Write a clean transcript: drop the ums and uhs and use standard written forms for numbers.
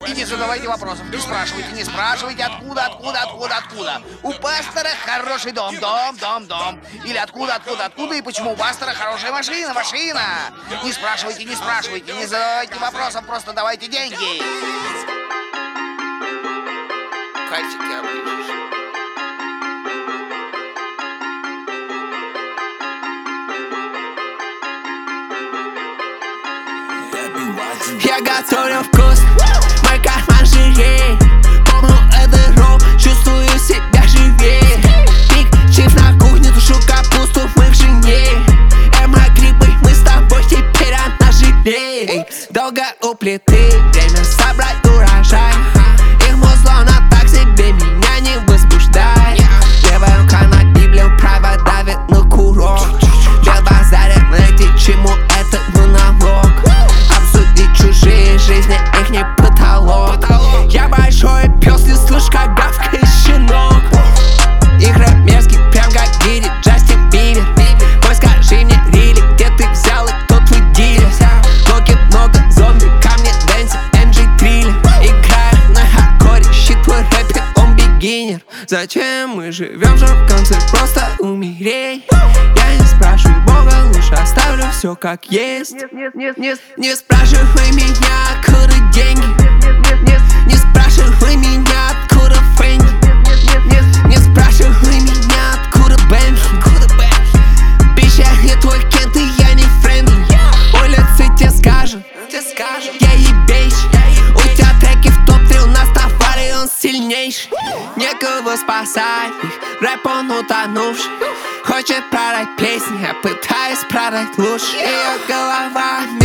И не задавайте вопросов, не спрашивайте, откуда. У пастора хороший дом. Или откуда, и почему у пастора хорошая машина. Не спрашивайте, не задавайте вопросов, просто давайте деньги. Пальчики оближешь. Я готовлю вкус, мой карман жиреет. Помню этот рок, чувствую себя живее. Пик, чиф на кухне, тушу капусту, мы в жене. Могли быть мы с тобой, теперь она жалеет. Долго у плиты, время собрать урожай. Их музло на так себе меня не возбуждает. Левая рука на Библию, правая давит на курок. Без базаря найти, чему этот монолог. Обсудить чужие жизни, их не потолок. Я большой пес, не слышь, как гавкает щенок. Игры мерзкий, прям как гири, Джастин Бибер. Мой, скажи мне, Рили, где ты взял и кто твой дилер? Блоки много, зомби, камни, дэнси, MJ Триллер. Играю на хардкоре, щит твой рэпер, он бигинер. Зачем мы живем, чтоб в конце просто умереть? Я не спрашиваю Бога, лучше оставлю все как есть. Не спрашивай меня, откуда деньги. Не спрашивай меня, откуда фэнги. Не спрашивай меня, откуда Бентли. Бич, я не твой кент, и я не френдли. Улицы тебе скажут, я ебейш. У тебя треки в топ-3, у нас товар, и он сильнейший. Некого спасать их, рэп он утонувший. Хочет продать песни, я пытаюсь продать лучше. Ее голова